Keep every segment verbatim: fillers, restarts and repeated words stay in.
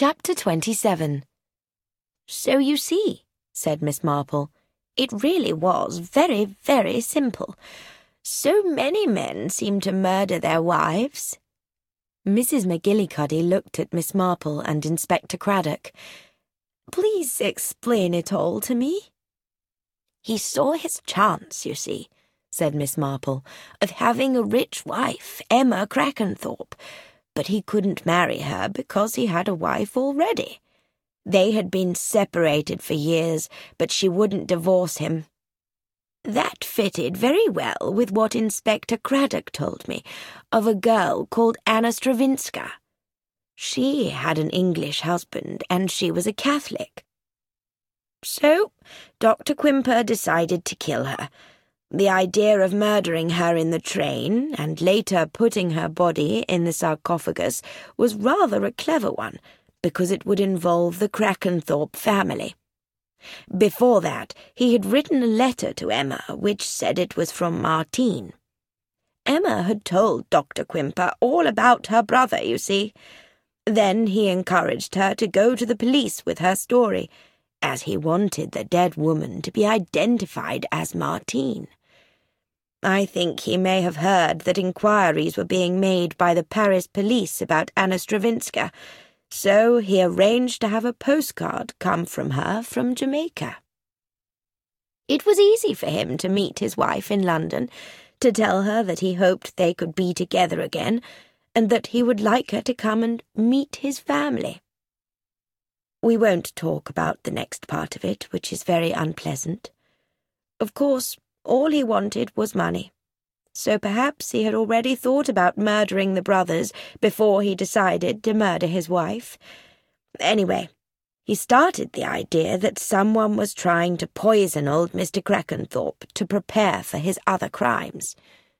Chapter twenty-seven. "So you see," said Miss Marple, "it really was very, very simple. So many men seem to murder their wives." Missus McGillicuddy looked at Miss Marple and Inspector Craddock. "Please explain it all to me." "He saw his chance, you see," said Miss Marple, "of having a rich wife, Emma Crackenthorpe, but he couldn't marry her because he had a wife already. They had been separated for years, but she wouldn't divorce him. That fitted very well with what Inspector Craddock told me of a girl called Anna Stravinska. She had an English husband, and she was a Catholic. So Doctor Quimper decided to kill her. The idea of murdering her in the train, and later putting her body in the sarcophagus, was rather a clever one, because it would involve the Crackenthorpe family. Before that, he had written a letter to Emma, which said it was from Martine. Emma had told Doctor Quimper all about her brother, you see. Then he encouraged her to go to the police with her story, as he wanted the dead woman to be identified as Martine. I think he may have heard that inquiries were being made by the Paris police about Anna Stravinska, so he arranged to have a postcard come from her from Jamaica. It was easy for him to meet his wife in London, to tell her that he hoped they could be together again, and that he would like her to come and meet his family. We won't talk about the next part of it, which is very unpleasant. Of course, all he wanted was money, so perhaps he had already thought about murdering the brothers before he decided to murder his wife. Anyway, he started the idea that someone was trying to poison old Mister Crackenthorpe to prepare for his other crimes.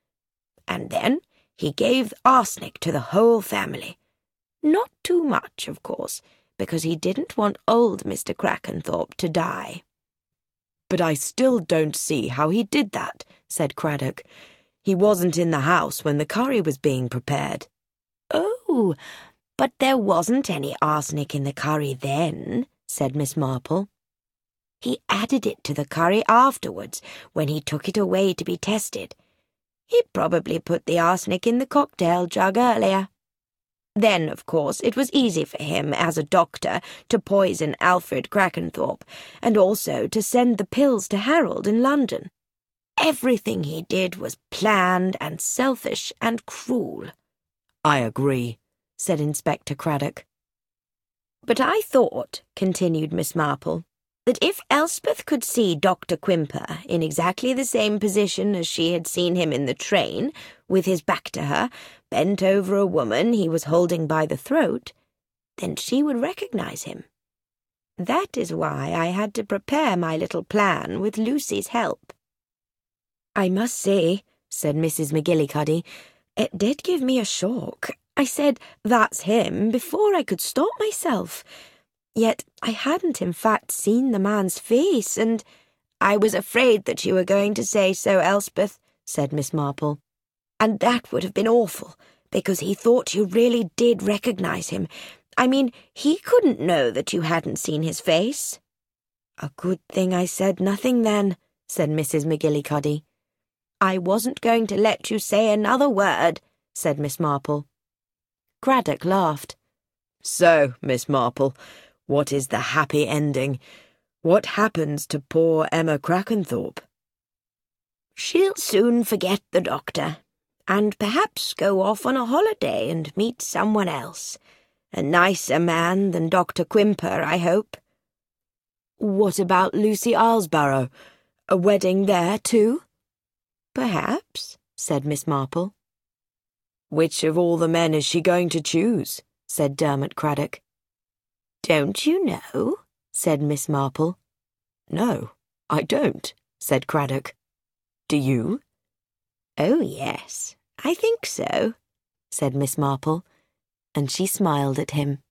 And then he gave arsenic to the whole family. Not too much, of course, because he didn't want old Mister Crackenthorpe to die. "But I still don't see how he did that," said Craddock. "He wasn't in the house when the curry was being prepared." "Oh, but there wasn't any arsenic in the curry then," said Miss Marple. "He added it to the curry afterwards, when he took it away to be tested. He probably put the arsenic in the cocktail jug earlier. Then, of course, it was easy for him, as a doctor, to poison Alfred Crackenthorpe, and also to send the pills to Harold in London. Everything he did was planned and selfish and cruel." "I agree," said Inspector Craddock. "But I thought," continued Miss Marple, "that if Elspeth could see Doctor Quimper in exactly the same position as she had seen him in the train, with his back to her, bent over a woman he was holding by the throat, then she would recognize him. That is why I had to prepare my little plan with Lucy's help." "I must say," said Missus McGillicuddy, "it did give me a shock. I said, 'That's him,' before I could stop myself. Yet I hadn't in fact seen the man's face, and—" "I was afraid that you were going to say so, Elspeth," said Miss Marple. "And that would have been awful, because he thought you really did recognize him. I mean, he couldn't know that you hadn't seen his face." "A good thing I said nothing then," said Missus McGillicuddy. "I wasn't going to let you say another word," said Miss Marple. Craddock laughed. "So, Miss Marple, what is the happy ending? What happens to poor Emma Crackenthorpe?" "She'll soon forget the doctor, and perhaps go off on a holiday and meet someone else. A nicer man than Doctor Quimper, I hope." "What about Lucy Islesbarrow? A wedding there, too?" "Perhaps," said Miss Marple. "Which of all the men is she going to choose?" said Dermot Craddock. "Don't you know?" said Miss Marple. "No, I don't," said Craddock. "Do you?" "Oh, yes, I think so," said Miss Marple, and she smiled at him.